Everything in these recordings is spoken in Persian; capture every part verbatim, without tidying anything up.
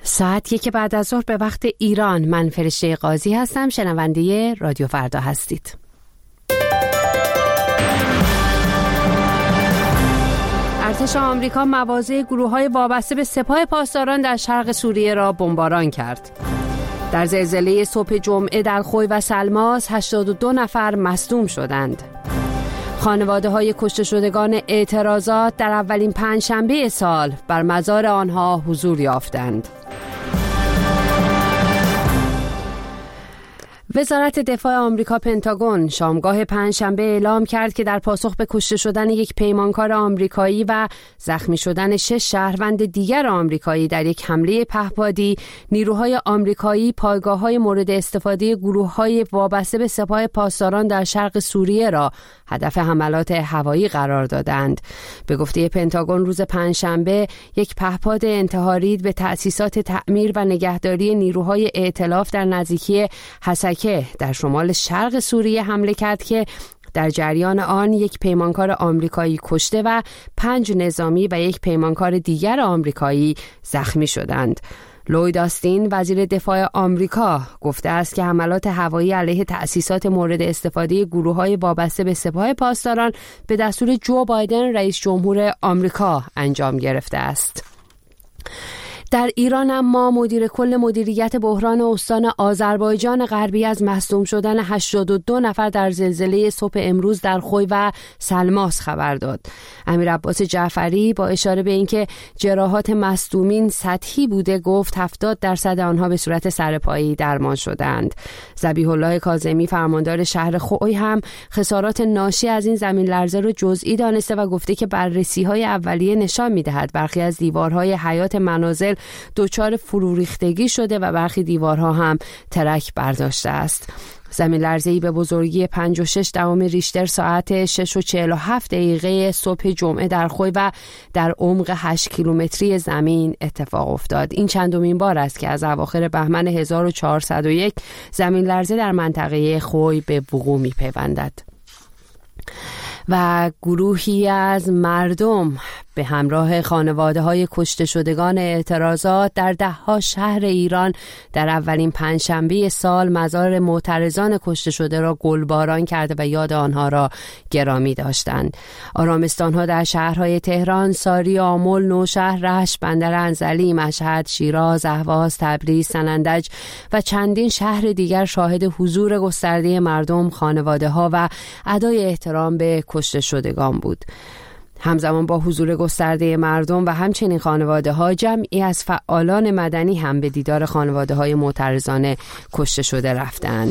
ساعت یک بعد از ظهر به وقت ایران. من فرشته قاضی هستم. شنونده رادیو فردا هستید. ارتش آمریکا مواضع گروه‌های وابسته به سپاه پاسداران در شرق سوریه را بمباران کرد. در زلزله صبح جمعه در خوی و سلماس هشتاد و دو نفر مصدوم شدند. خانواده‌های کشته شدگان اعتراضات در اولین پنجشنبه سال بر مزار آنها حضور یافتند. وزارت دفاع آمریکا پنتاگون شامگاه پنجشنبه اعلام کرد که در پاسخ به کشته شدن یک پیمانکار آمریکایی و زخمی شدن شش شهروند دیگر آمریکایی در یک حمله پهپادی، نیروهای آمریکایی پایگاه‌های مورد استفاده گروه‌های وابسته به سپاه پاسداران در شرق سوریه را هدف حملات هوایی قرار دادند. به گفته پنتاگون روز پنجشنبه یک پهپاد انتحاری به تأسیسات تعمیر و نگهداری نیروهای ائتلاف در نزدیکی حسکه در شمال شرق سوریه حمله کرد که در جریان آن یک پیمانکار آمریکایی کشته و پنج نظامی و یک پیمانکار دیگر آمریکایی زخمی شدند. لوید آستین وزیر دفاع آمریکا گفته است که حملات هوایی علیه تأسیسات مورد استفاده گروه‌های وابسته به سپاه پاسداران به دستور جو بایدن رئیس جمهور آمریکا انجام گرفته است. در ایران اما مدیر کل مدیریت بحران استان آذربایجان غربی از مصدوم شدن هشتاد و دو نفر در زلزله صبح امروز در خوی و سلماس خبر داد. امیر عباس جعفری با اشاره به اینکه جراحات مصدومین سطحی بوده گفت هفتاد درصد آنها به صورت سرپایی درمان شدند. ذبیح الله کاظمی فرماندار شهر خوی هم خسارات ناشی از این زمین لرزه را جزئی دانسته و گفته که بررسی‌های اولیه نشان می‌دهد برخی از دیوارهای حیاط منازل دچار فرو ریختگی شده و برخی دیوارها هم ترک برداشته است. زمین لرزه‌ای به بزرگی پنج و شش دهم ریشتر ساعت شش و چهل و هفت دقیقه صبح جمعه در خوی و در عمق هشت کیلومتری زمین اتفاق افتاد. این چندمین بار است که از اواخر بهمن هزار و چهارصد و یک زمین لرزه در منطقه خوی به وقوع می‌پیوندد. و گروهی از مردم به همراه خانواده‌های کشته شدگان اعتراضات در ده‌ها شهر ایران در اولین پنجشنبه سال مزار معترضان کشته شده را گلباران کرده و یاد آنها را گرامی داشتند. آرامستان‌ها در شهرهای تهران، ساری، آمل، نوشهر، رشت، بندر انزلی، مشهد، شیراز، اهواز، تبریز، سنندج و چندین شهر دیگر شاهد حضور گسترده مردم، خانواده‌ها و ادای احترام به کشته شدگان بود. همزمان با حضور گسترده مردم و همچنین خانواده‌ها، جمعی از فعالان مدنی هم به دیدار خانواده‌های معترضان کشته شده رفتند.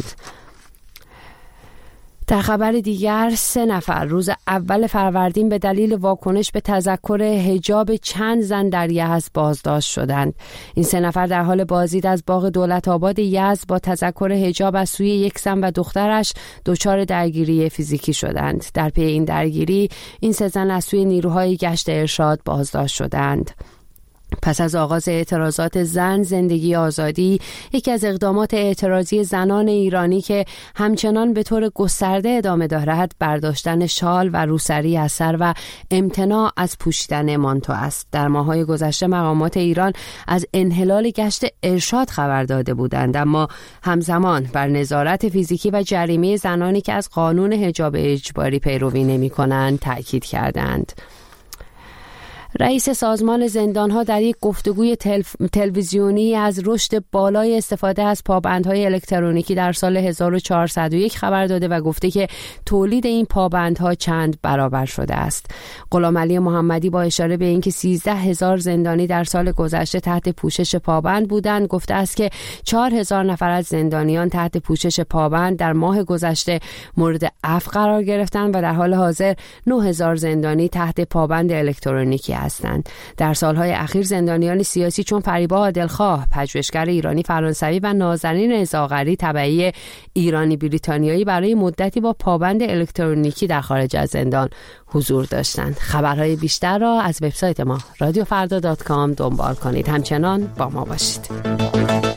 در خبر دیگر، سه نفر روز اول فروردین به دلیل واکنش به تذکر حجاب چند زن در یزد بازداشت شدند. این سه نفر در حال بازدید از باغ دولت آباد یزد با تذکر حجاب از سوی یک زن و دخترش دچار درگیری فیزیکی شدند. در پی این درگیری، این سه زن از سوی نیروهای گشت ارشاد بازداشت شدند. پس از آغاز اعتراضات زن زندگی آزادی، یکی از اقدامات اعتراضی زنان ایرانی که همچنان به طور گسترده ادامه دارد، برداشتن شال و روسری از سر و امتناع از پوشیدن مانتو است. در ماه‌های گذشته مقامات ایران از انحلال گشت ارشاد خبر داده بودند، اما همزمان بر نظارت فیزیکی و جریمه زنانی که از قانون حجاب اجباری پیروی نمی‌کنند تأکید کردند. رئیس سازمان زندانها در یک گفتگوی تلف... تلویزیونی از رشد بالای استفاده از پابندهای الکترونیکی در سال هزار و چهارصد و یک خبر داده و گفته که تولید این پابندها چند برابر شده است. غلامعلی محمدی با اشاره به اینکه سیزده هزار زندانی در سال گذشته تحت پوشش پابند بودند، گفته است که چهار هزار نفر از زندانیان تحت پوشش پابند در ماه گذشته مورد عفو قرار گرفتند و در حال حاضر نه هزار زندانی تحت پابند الکترونیکی هستند. در سالهای اخیر زندانیان سیاسی چون فریبا عادلخواه، پژوهشگر ایرانی فرانسوی و نازنین رضاقری تبعی ایرانی بریتانیایی برای مدتی با پابند الکترونیکی در خارج از زندان حضور داشتند. خبرهای بیشتر را از وبسایت ما رادیو فردا دات کام دنبال کنید. همچنان با ما باشید.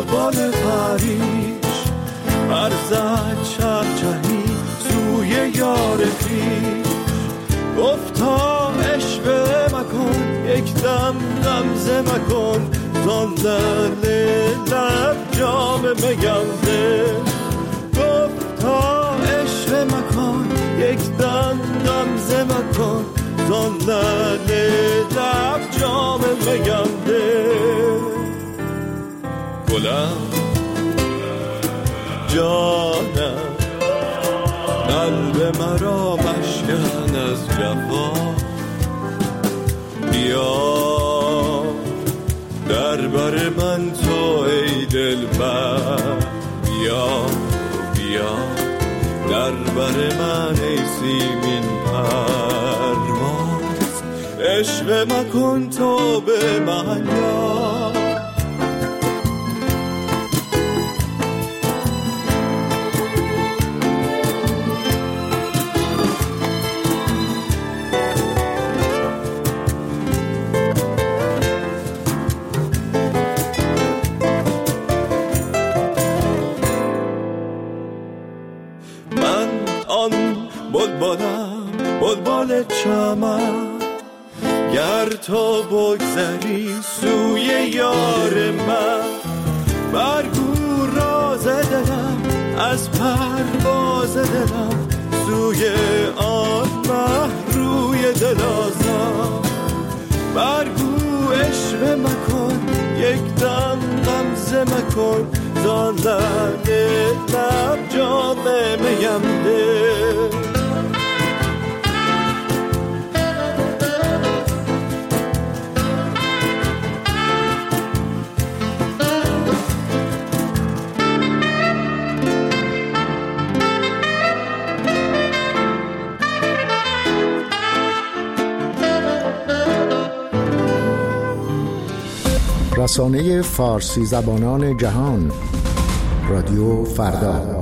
بیابان پریش ارزد چهچهی سوی یار پیش. گفتا عشق مکن یک دم غمزه مکن زان در لب جام میم ده. گفتا عشق مکن یک دم غمزه مکن زان در لب جام میم ده. گلم جانم قلب مرا مشکن از جفا. بیا در بر من تو ای دلبر. بیا بیا در بر من ای سیمین پرواز. عشق مکن تو به من یار. بلبلم بلبل چمن گر تو بگذری سوی یار من. برگو راز دلم از پرواز دلم سوی آن مه روی دلازم. برگو عشق مکن یک دم غمزه مکن زان لب لب جام میم ده. رسانه فارسی زبانان جهان رادیو فردا.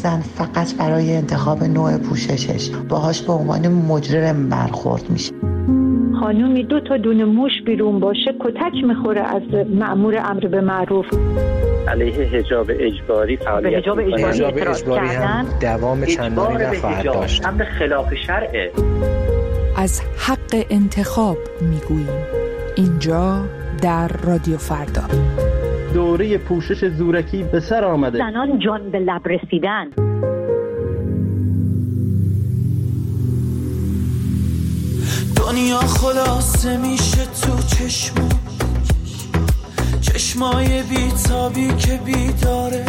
زن فقط برای انتخاب نوع پوششش باهاش به عنوان مجرم برخورد میشه. خانومی دو تا دونه موش بیرون باشه کتک میخوره از مأمور امر به معروف. علیه حجاب اجباری فعالیت حجاب اجباری, حجاب اجباری هم دوام چندانی نخواهد داشت. امر خلاف شرعه. از حق انتخاب میگوییم اینجا در رادیو فردا. دوره پوشش زورکی به سر آمده. زنان جان به لب رسیدن. دنیا خلاصه میشه تو چشم چشمای بیتابی که بیداره.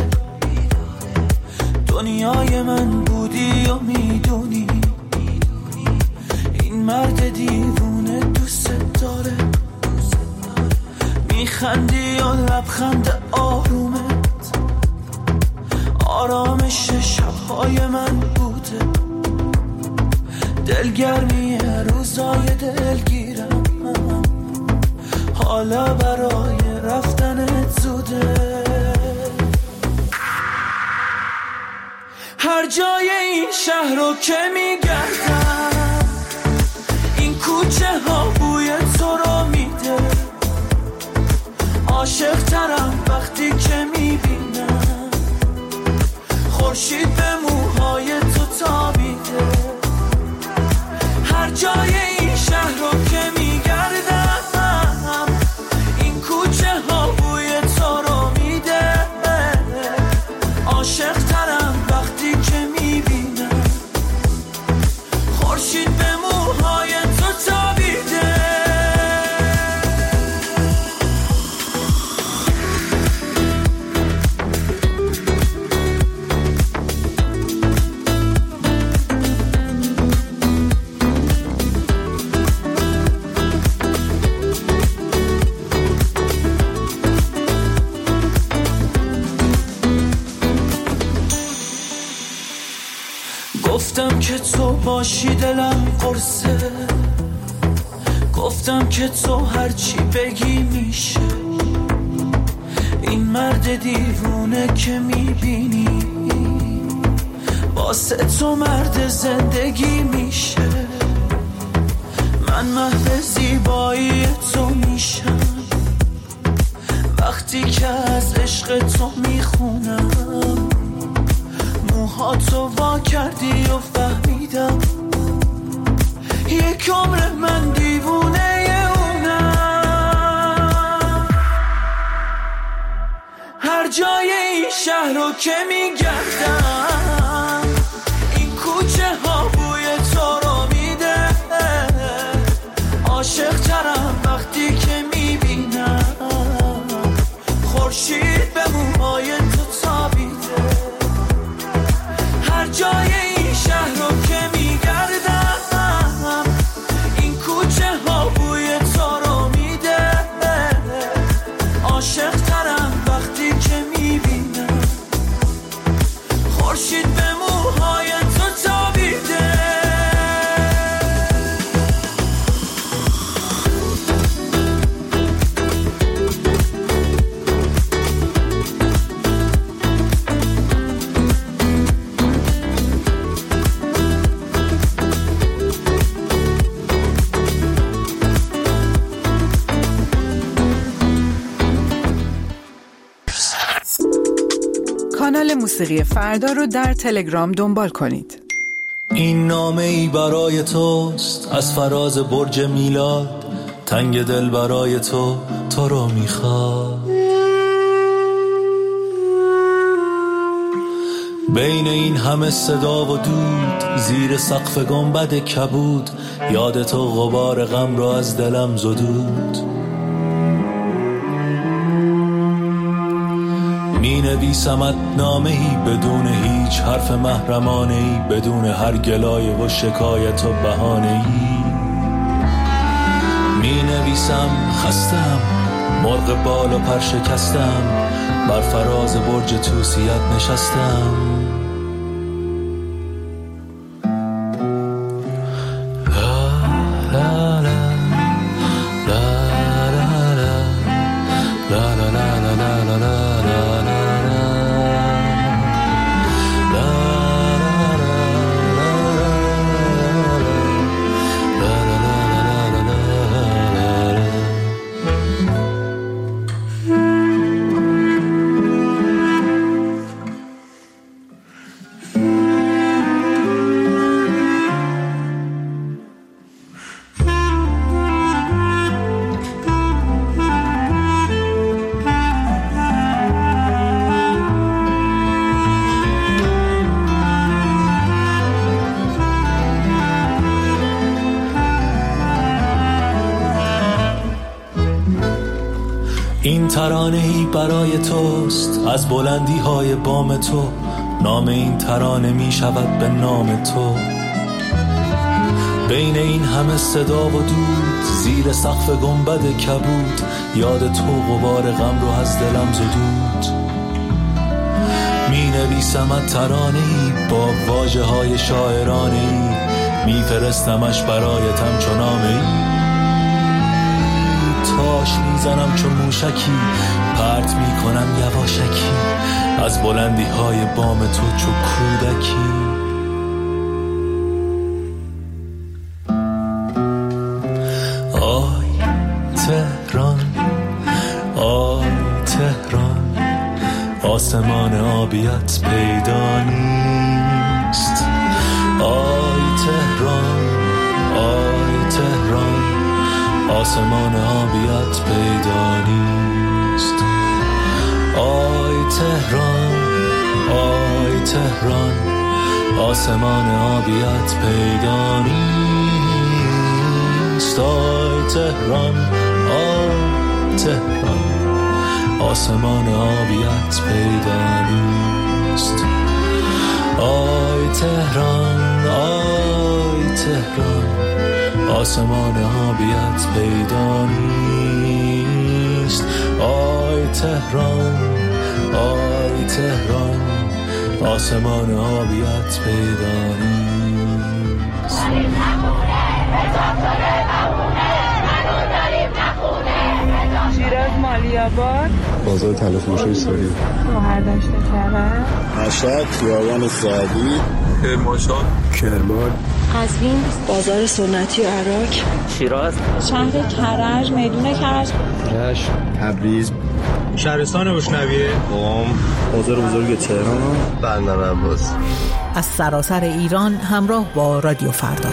دنیای من بودی و میدونی این مرد دیوونه دوست داره. میخندی و لبخند آرومت آرامش شبهای من بوده. دلگرمی روزای دلگیرم حالا برای رفتنت زوده. هر جای این شهر رو که میگردم این کوچه ها بوی تو رو میده. عاشق ترم وقتی که میبینم خورشید به موهای تو تابیده. هر جای این شهر رو که میگردم این کوچه ها بوی تو رو میده. عاشق ترم وقتی که میبینم خورشید به موهای تو تابیده. گفتم که تو باشی دلم قرصه. گفتم که تو هرچی بگی میشه. این مرد دیوونه که میبینی واسه تو مرد زندگی میشه. من محو زیبایی تو میشم وقتی که از عشق تو میخونم. موهاتو وا کردی و فهمیدم یک عمر من دیوونه اونم. هر جای این شهر رو که میگردم این کوچه ها بوی تو رو میده. عاشق ترم وقتی که میبینم خورشید به موهای تو تابیده. هر جای این شهر رو که میگردم این کوچه ها بوی تو رو میده. عاشق ترم وقتی که میبینم خورشید به موهای تو تابیده. کانال موسیقی فردا رو در تلگرام دنبال کنید. این نامه ای برای توست از فراز برج میلاد. تنگ دل برای تو تو رو میخواد. بین این همه صدا و دود زیر سقف گنبد کبود یاد تو غبار غم را از دلم زدود. می نویسمت نامه‌ای بدون هیچ حرف محرمانه‌ای، بدون هر گلایه و شکایت و بهانه‌ای. می نویسم خستم، مرغ بال و پر شکستم، بر فراز برج توسیت نشستم. La این ترانه‌ای برای توست از بلندی های بام تو، نام این ترانه می شود به نام تو. بین این همه صدا و دود، زیر سقف گنبد کبود، یاد تو غبار غم رو از دلم زدود. می نویسمت ترانه‌ای با واژه های شاعرانه‌ای، می فرستمش برایتم چو نامه‌ای. تاش میزنم چون موشکی، پرت میکنم یواشکی از بلندی های بام تو چو کودکی. آی تهران، آی تهران، آسمان آبیت پیدا نیست. آی تهران، آی تهران، آسمان آبیت پیدا نیست. آی تهران، آی تهران، آسمان آبیت پیدا نیست. آی تهران، آی تهران، آسمان آبیت پیدا نیست. آی تهران، آی تهران، آسمان آبیت پیدا نیست. آی تهران، آی تهران، آسمان آبیت پیدا نیست. شیراز مالیاباد، بازار تلفروشی سوری، شهرداشت کرد، مشهد خیابان سعدی، کرمانشاه، کرمان، قزوین بازار سنتی عراق، شیراز شهر کرج میدون کرج، رشت، تبریز، شهرستان اشنویه، قم، بازار بزرگ تهران، بندر عباس. از سراسر ایران همراه با رادیو فردا.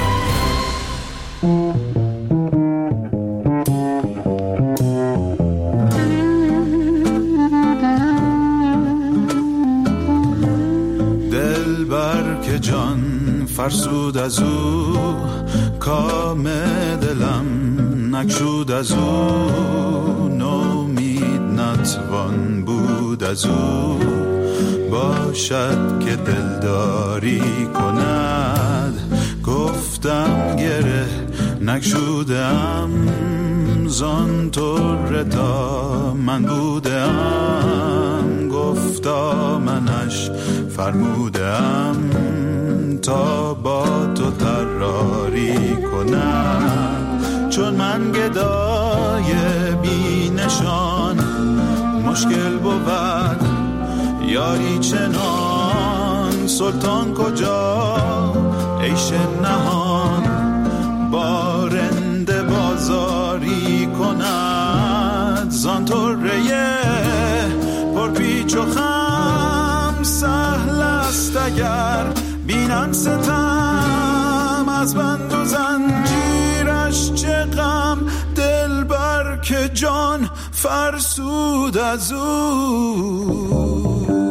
دلبر که جان فرسود از او، کام دلم نکشود از او، نومید نتوان بود از او، باشد که دلداری کند. گفتم گره نکشودم زان طور تا من بودم، گفتا منش فرمودم تا با تو طراری کنم. چون من گدای بی نشان مشکل بود یاری چنان، سلطان کجا عیش نهان بارنده بازاری کند. زان طره پر پیچ و خم سهل است اگر بینم ستم، از بند و زنجیرش چه غم، دلبر که جان فرسود از او.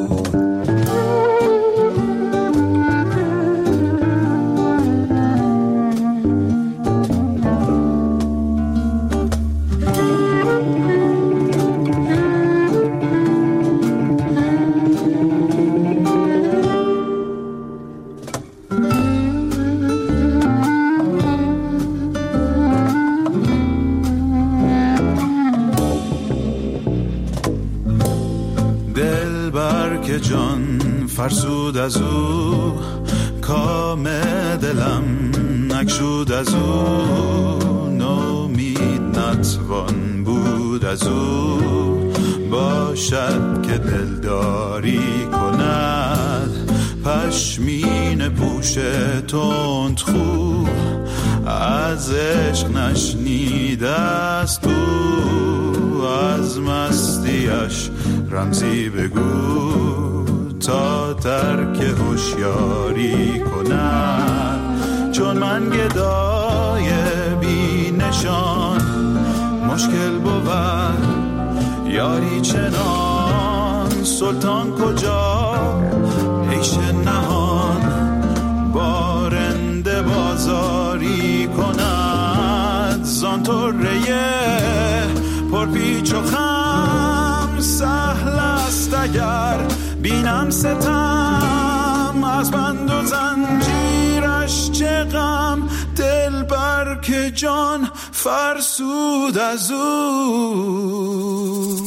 جان فرسود از او، کام دلم نکشود از او، نومید نتوان بود از او، باشد که دلداری کند. پشمین پوش تند خو از عشق نشنیده است او، از مستیش رمزی بگو تا ترک هوشیاری کند. چون من گدای بی نشان مشکل بود یاری چنان، سلطان کجا عیش نهان بارنده بازاری کند. زان طره پر پیچ و خم اگر بینم ستم از بند و زنجیرش چه غم، دل بر که جان فرسود از او.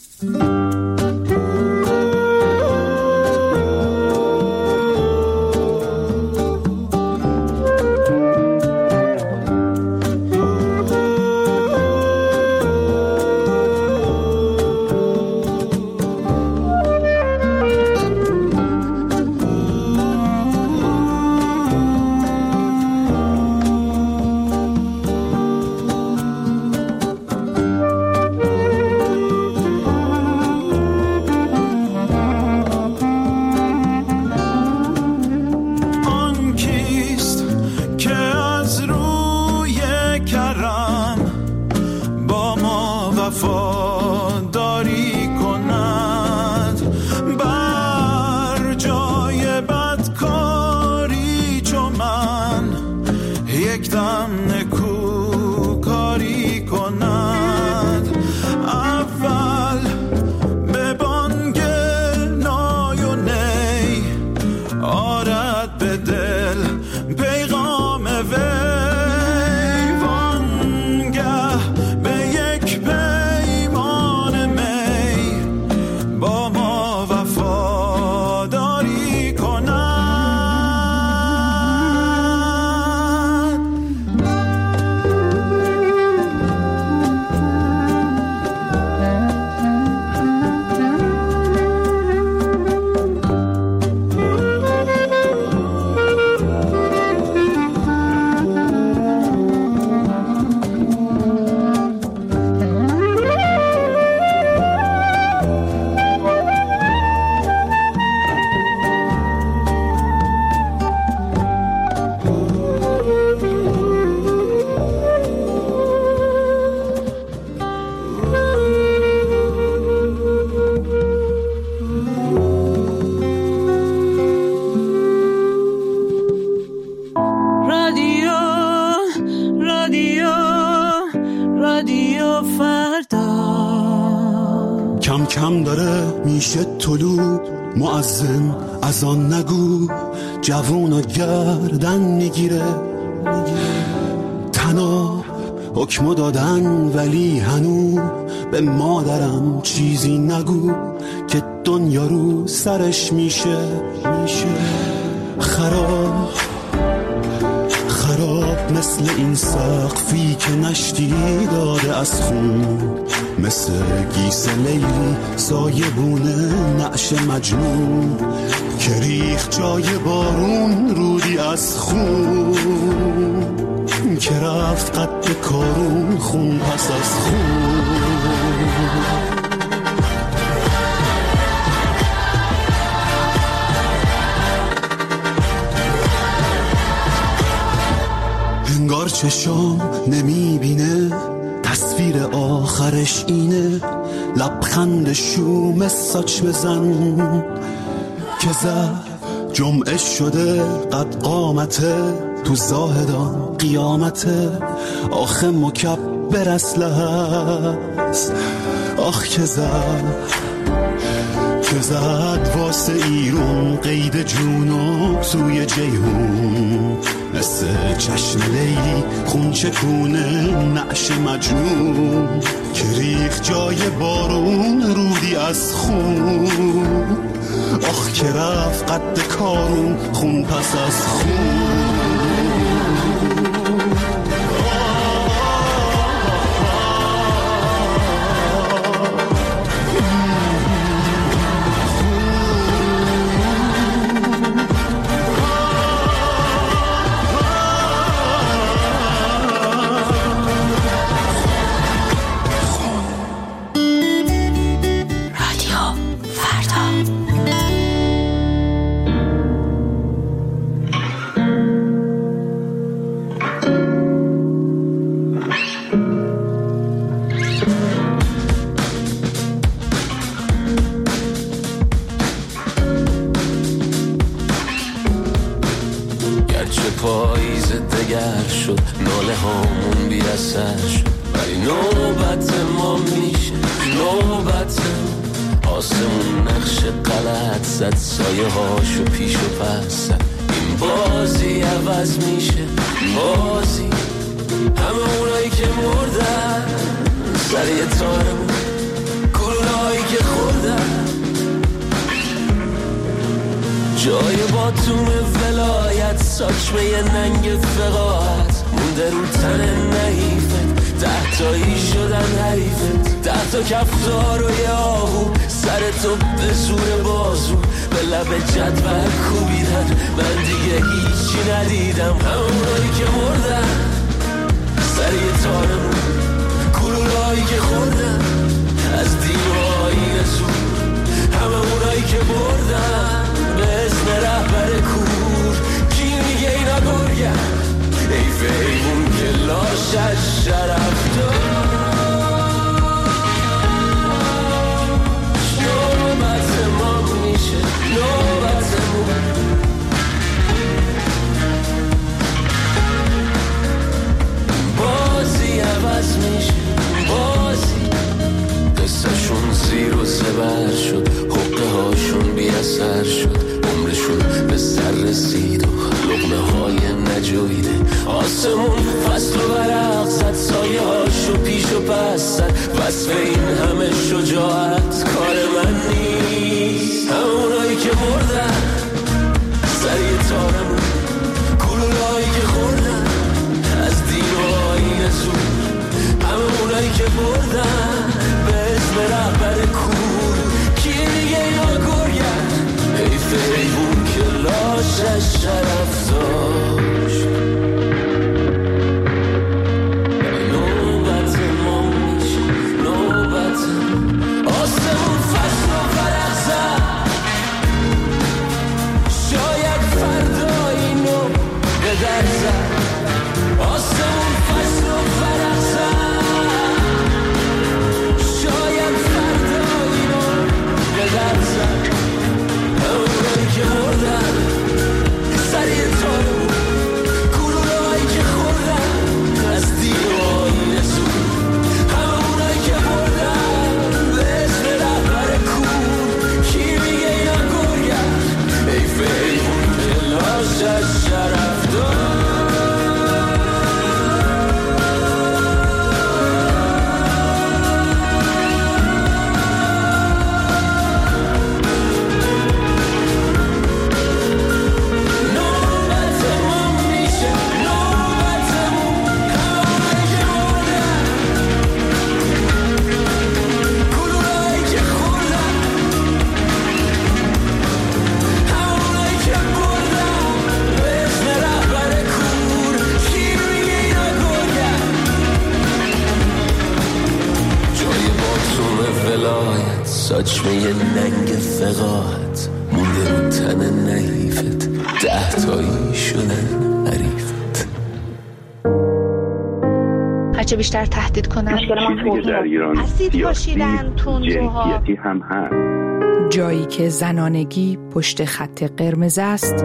کم داره میشه طلوع معظم از آن نگو، جوونا گردن میگیره تنا حکمو دادن ولی هنو به مادرم چیزی نگو که دنیا رو سرش میشه میشه خراب خراب مثل این سقفی که نشتی داده از خون، مثل گیس لیلی سایبونه نعش مجنون که ریخ جای بارون رودی از خون که رفت قد کارون خون پس از خون. انگار چشام نمیبینه تصویر آخرش اینه، لبخند شوم ساچ بزن که زد جمعه شده قد قامته تو زاهدان قیامته، آخه مکبر اصله هست آخ که زد که زد واسه ایرون قید جونو توی جیهون، مثل چشم لیلی خون چکونه نعش مجنون که ریخ جای بارون رودی از خون، آخ که رفت قد کارون خون پس از خون. آسمون نقش غلط زد، سایه هاشو پیش و پس زد. این بازی عوض میشه بازی، همه اونایی که مردن سر یه تارمون، گلولهایی که خوردن جای باتوم ولایت، ساچمه یه ننگ فقاعت مونده رو تن نحیفت. ده تایی شدن حریفت، ده تا کفتار و یه آهو سر تو به زور بازو به لب جدول کوبیدن. من دیگه هیچی ندیدم، همونایی که مردن سر یه تارمون، گلولهایی که خوردن از دیوهای زور، همه اونایی که بردن به اسم رهبر کور. کی میگه اینا گرگن؟ حیف حیوون که لاشش شرف داشت. نوبت ما میشه نوبتمون، بازی عوض میشه بازی. قصهشون زیر و زبر شد، حقه هاشون بی اثر شد، عمرشون به سر رسید و لقمه های نجویده. آسمون فصل و برق زد، سایه هاشو پیش و پس زد. وصف این همه شجاعت کار من نیست، همونایی که مردن سر یه تارمون، گلولهایی که خوردن از دیوهای زور، همونایی که بردن به اسم رهبر کور. کی میگه اینا گرگن؟ حیف حیوون که لاشش شرف داشت. نوبت ما میشه نوبت، آسمون فصل و فرق زد، شاید فردا اینو به در زد. آسمون فصل و فرق زد، شاید فردا اینو به در زد. همونایی که مردن سر یه تارمون، گلولهایی که خوردن از دیوهای زور، همونایی که مردن به اسم رهبر کور. کی میگه اینا گرگن؟ حیف حیوون که لاشش شرف داشت. ساچمه یه ننگ فقاعت مونده رو تن نحیفت، ده تایی شدن حریفت. هرچه بیشتر تهدید کنن چیزی که در ایران اسید پاشیدن، تندروها هم هست. جایی که زنانگی پشت خط قرمز است.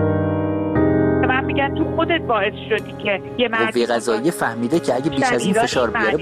من میگن تو خودت باعث شدی که یه مرد قوه قضاییه فهمیده که اگه بیش از این فشار بیاره